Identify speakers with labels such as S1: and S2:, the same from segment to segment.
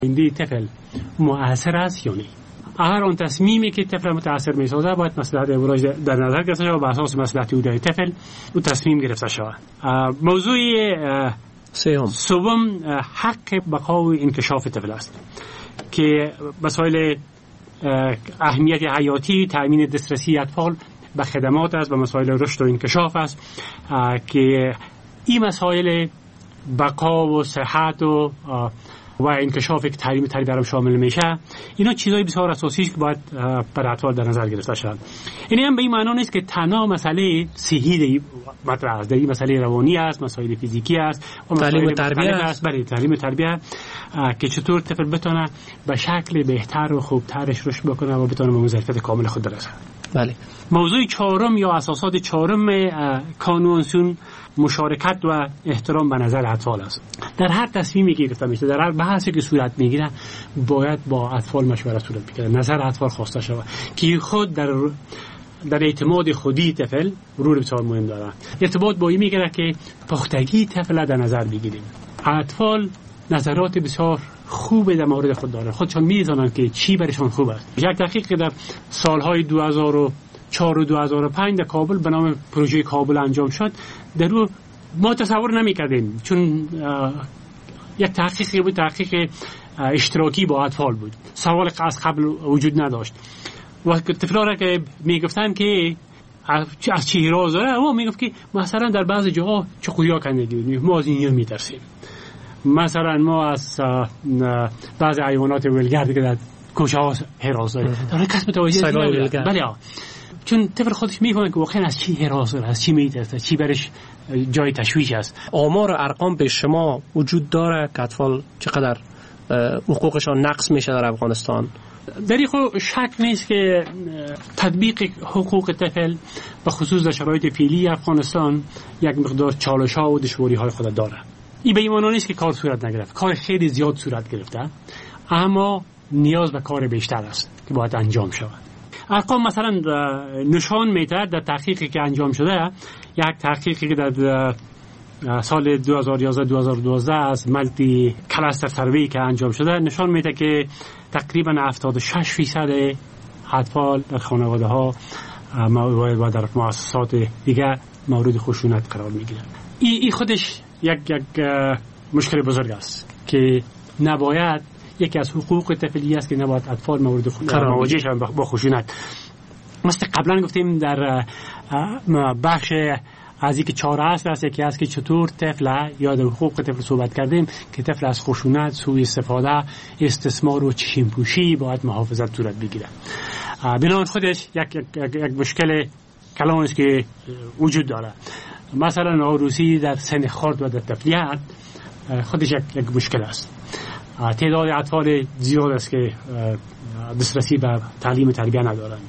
S1: این طفل مؤثر است یا نه. هر آن تصمیمی که طفل متاثر می‌سازد باید مصلحت او در نظر گرفته شود و بر اساس مصلحت او در طفل او تصمیم گرفته شود. موضوع سوم حق بقا و انکشاف طفل است که مسائل اهمیت حیاتی، تامین دسترسی اطفال به خدمات است و مسائل رشد و انکشاف است که این مسائل بقا و صحت و انکشاف که تعلیم تربیت شامل میشه، اینا چیزای بسیار اساسی است که باید برای اطفال در نظر گرفته شود. این هم به این معنی نیست که تنها مسئله صحی مطرح است، این مسئله روانی است، مسائل فیزیکی است و
S2: تعلیم تربیت است.
S1: برای تعلیم تربیت که چطور طفل بتونه به شکل بهتر و خوبترش رشد بکنه و بتونه به وظایف کامل خود برسه.
S2: بله.
S1: موضوع چهارم یا اساسات چهارم کانونسیون مشارکت و احترام به نظر اطفال است. در هر تصمیمی که گرفته میشه، در هر بحثی که صورت میگیره، باید با اطفال مشورت صورت بگیره، نظر اطفال خواسته شود که خود در اعتماد خودی طفل رول بسیار مهم داره. ارتباط با این میگیره که پختگی طفل در نظر بگیریم. اطفال نظرات بسیار خوب در مورد خود دارن، خودشان میدونن که چی برشان خوب است. یک تحقیق که در سالهای 2004 و 2005 در کابل به نام پروژه کابل انجام شد، در او ما تصور نمی‌کردیم، چون یک تحقیقی بود، تحقیق اشتراکی با اطفال بود، سوال از قبل وجود نداشت و طفلا را که میگفتن که از چی راز داره، او میگفت که مثلا در بعضی جاها چقویا کندگی ما از این میترسیم، مثلا ما از بعضی حیوانات ولگردی که در کوچه ها حراس داره، در کس متوجه نیست. بله، چون طفل خودش میفهمه که واقعا از چی حراس داره، از چی میترسه، چی برش جای تشویش است.
S2: آمار و ارقام به شما وجود داره که اطفال چقدر حقوقشان نقض میشه در افغانستان؟
S1: در این شک نیست که تطبیق حقوق طفل به خصوص در شرایط فعلی افغانستان یک مقدار چالش‌ها و دشواری‌های خود داره. این به این معنی نیست که کار صورت نگرفت، کار خیلی زیاد صورت گرفته، اما نیاز به کار بیشتر است که باید انجام شود. ارقام مثلا نشان میده در تحقیقی که انجام شده، یک تحقیقی که در سال 2011-2012 از ملتی کلاستر سروی که انجام شده نشان میده که تقریبا 76% اطفال در خانواده ها و در مؤسسات دیگه مورد خشونت قرار میگیرن. این خودش یک مشکل بزرگ است که نباید، یکی از حقوق طفلی است که نباید اطفال مورد مواجه شوند با خشونت. مثل قبلا گفتیم در بخش از اینکه چاره است، یکی از که چطور طفل یا در حقوق طفل صحبت کردیم که طفل از خشونت، سوء استفاده، استثمار و چشم پوشی باید محافظت صورت بگیره. بنابراین خودش یک مشکل کلان است که وجود داره. مثلا عروسی در سن خرد و در طفلیت خودش یک مشکل است. تعداد اطفال زیاد است که دسترسی به تعلیم تربیت ندارند.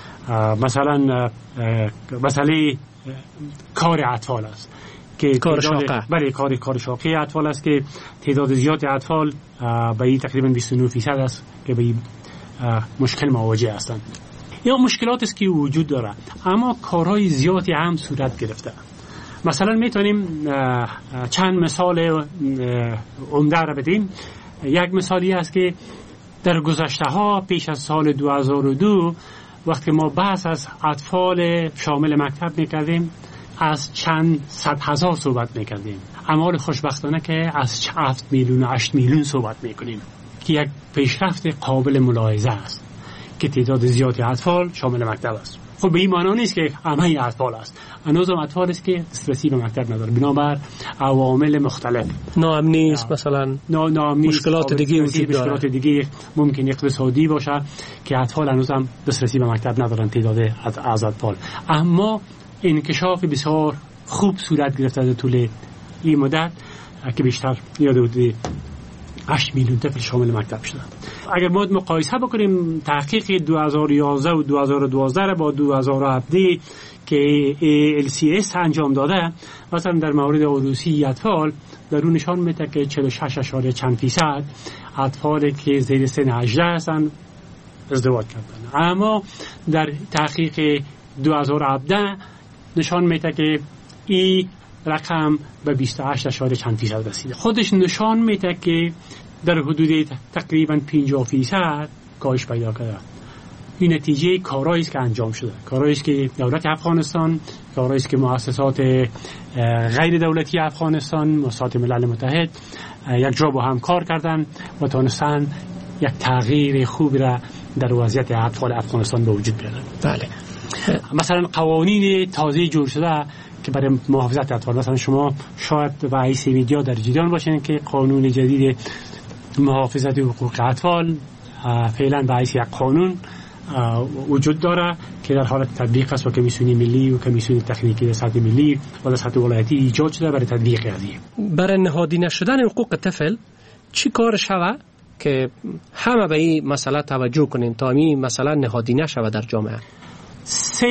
S1: مثلا مسئله کار اطفال است که
S2: کار شاقه،
S1: بله کار شاقه اطفال است که تعداد زیاد اطفال به این تقریبا 29% است که به این مشکل مواجه هستند. یا مشکلات است که وجود داره، اما کارهای زیادی هم صورت گرفته. مثلا میتونیم چند مثال عمده را بدیم. یک مثالی است که در گذشته ها پیش از سال 2002 وقتی ما بحث از اطفال شامل مکتب میکردیم از چند صد هزار صحبت میکردیم، اما خوشبختانه که از 7 میلیون و 8 میلیون صحبت میکنیم که یک پیشرفت قابل ملاحظه است که تعداد زیادی اطفال شامل مکتب است. خب به این معنی نیست که همه اطفال است، هنوزم اطفال است که دسترسی به مکتب نداره بنابر عوامل مختلف،
S2: ناامنی است، مثلا مشکلات دیگه وجود داره،
S1: مشکلات دیگه ممکن اقتصادی باشه که اطفال هنوزم دسترسی به مکتب ندارن تعداد از اطفال. اما انکشاف بسیار خوب صورت گرفته در طول این مدت که بیشتر یاد بودی 8 میلیون طفل شامل مکتب شدن. اگر ما مقایسه بکنیم تحقیق 2011 و 2012 را با 2017 که LCS انجام داده، مثلا در مورد عروسی اطفال در اون نشان میده که 46.4% اطفال که زیر سن 18 هستند ازدواج کردن، اما در تحقیق 2017 نشان میده که این رقم به 28.4% رسیده. خودش نشان میده که در حدود تقریبا 50% کاهش پیدا کرده. این نتیجه کارهایی است که انجام شده، کارهایی است که دولت افغانستان، کارهایی است که مؤسسات غیر دولتی افغانستان، مؤسسات ملل متحد یک جا با هم کار کردن و تونستن یک تغییر خوب را در وضعیت اطفال افغانستان به وجود بیارن.
S2: بله.
S1: مثلا قوانین تازه جور شده که برای محافظت اطفال، مثلا شما شاید به حیث میدیا در جریان باشین که قانون جدید محافظت حقوق اطفال فعلا به حیث یک قانون وجود داره که در حال تطبیق است و کمیسیون ملی و کمیسیون تکنیکی در سطح ملی و در سطح ولایتی ایجاد شده برای تطبیق قضیه.
S2: برای نهادینه شدن حقوق طفل چی کار شود که همه به این مسئله توجه کنین تا این مسئله نهادینه شود در جامعه؟
S1: 3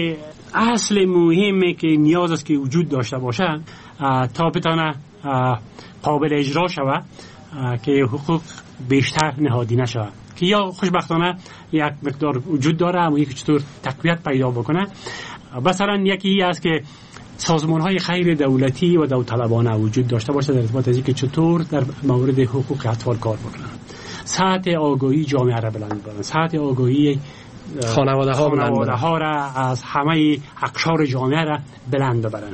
S1: اصل مهمه که نیاز است که وجود داشته باشه تا بتونه قابل اجرا شود که حقوق بیشتر نهادینه شود، که یا خوشبختانه یک مقدار وجود داره اما یکی چطور تقویت پیدا بکنه. مثلا یکی است که سازمان‌های غیر دولتی و داوطلبانه وجود داشته باشه در ارتباط از اینکه چطور در مورد حقوق اطفال کار بکنن، سطح آگاهی جامعه را بلند بکنن، سطح آگاهی خانواده ها را از همه اقشار جامعه را بلند ببرن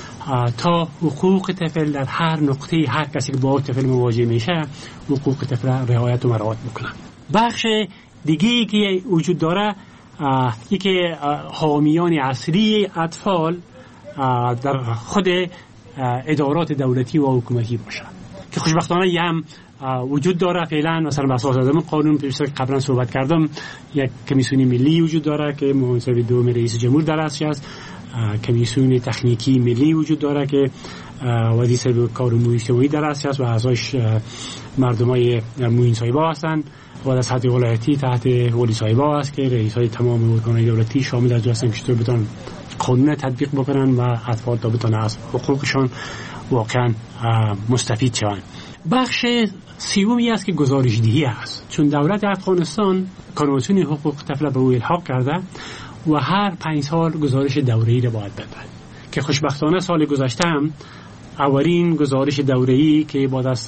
S1: تا حقوق طفل در هر نقطه، هر کسی که با طفل مواجه میشه حقوق طفل رعایت و مراعات بکنن. بخش دیگه که وجود داره ای که حامیان اصلی اطفال در خود ادارات دولتی و حکومتی باشه که خوشبختانه هم وجود داره. فعلا مثلا بر اساس قانون پیشتر قبلا صحبت کردم یک کمیسیون ملی وجود داره که منصب دوم رئیس جمهور در اصل است، کمیسیون تکنیکی ملی وجود داره که وظیفه کار امور اجتماعی در اصل است و اعضاش مردمای معین صاحبا هستند و در سطح ولایتی تحت ولی صاحبا است که رئیسای تمام ارگان‌های دولتی شامل از هستند که چطور بتونن قانون تطبیق بکنن و اطفال تا بتونن از حقوقشان واقعا مستفید شوند. بخش سومی است که گزارش‌دهی است، چون دولت افغانستان کمیسیون حقوق طفل به او الحاق کرده و هر 5 سال گزارش دوره‌ای را باید بده که خوشبختانه سال گذشته هم اولین گزارش دوره‌ای که بعد از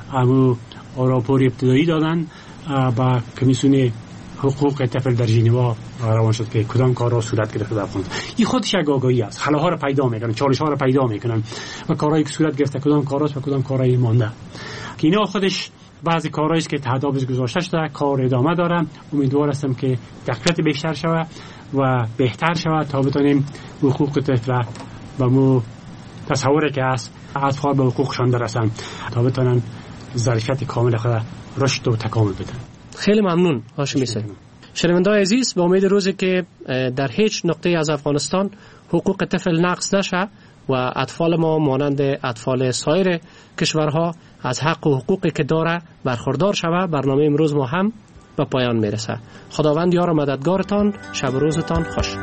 S1: راپور ابتدایی دادن با کمیسیون حقوق طفل در ژنو روان شد که کدام کارها صورت گرفته در افغانستان. این خودش یک آگاهی است، خلاها را پیدا میکنن، چالش‌ها را پیدا میکنن و کارهایی که صورت گرفته کدام کاراست و کدام کارهایی مانده که اینا خودش بعضی کارهایی است که تهدابش گذاشته شده کار ادامه داره. امیدوار هستم که دقت بیشتر شود و بهتر شود تا بتونیم حقوق طفل و مو تصوری که است اطفال به حقوقشان برسن تا بتونن ظرفیت کامل خود رشد و تکامل بدن.
S2: خیلی ممنون هاشمی صاحب. شنونده‌های عزیز، به امید روزی که در هیچ نقطه از افغانستان حقوق طفل نقض نشه و اطفال ما مانند اطفال سایر کشورها از حق و حقوقی که داره برخوردار شود، برنامه امروز ما هم به پایان میرسه. خداوند یار و مددگارتان، شب و روزتان خوش.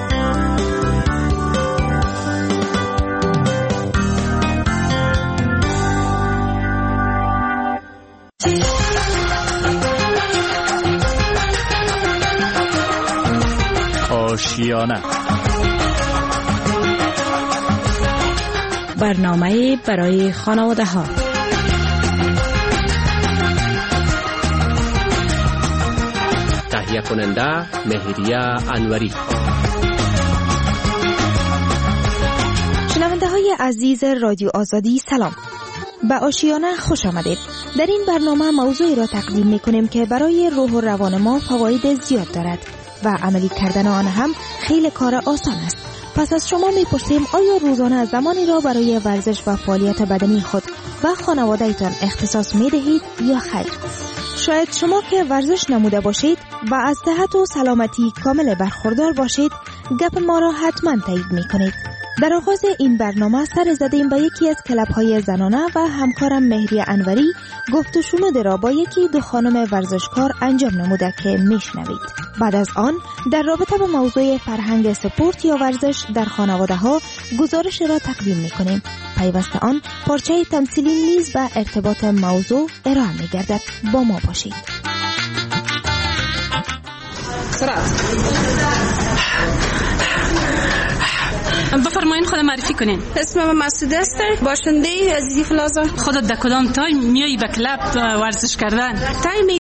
S3: آشیانه،
S4: برنامه برای خانواده ها.
S2: تهیه کننده مهریه انوری.
S4: شنونده های عزیز رادیو آزادی سلام، به آشیانه خوش آمدید. در این برنامه موضوعی را تقدیم می کنیم که برای روح و روان ما فواید زیاد دارد و عملی کردن آن هم خیلی کار آسان است. پس از شما میپرسیم آیا روزانه زمانی را برای ورزش و فعالیت بدنی خود و خانواده‌تان اختصاص میدهید یا خیر؟ شاید شما که ورزش نموده باشید و از صحت و سلامتی کامل برخوردار باشید، گپ ما را حتما تایید میکنید. در آغاز این برنامه سر زدیم به یکی از کلب‌های زنانه و همکارم مهریه انوری گفت و شنود را با یکی دو خانم ورزشکار انجام نموده که میشنوید. بعد از آن در رابطه با موضوع فرهنگ سپورت یا ورزش در خانواده ها گزارش را تقدیم میکنیم. پیوسته آن پارچه تمثیلی نیز به ارتباط موضوع ارائه میگردد. با ما باشید.
S5: بفرمایین خود معرفی کنین.
S6: اسمم مسعود است، باشنده عزیزی پلازا.
S5: خودت در کدام تایم میای به کلاب ورزش کردن؟
S6: تایم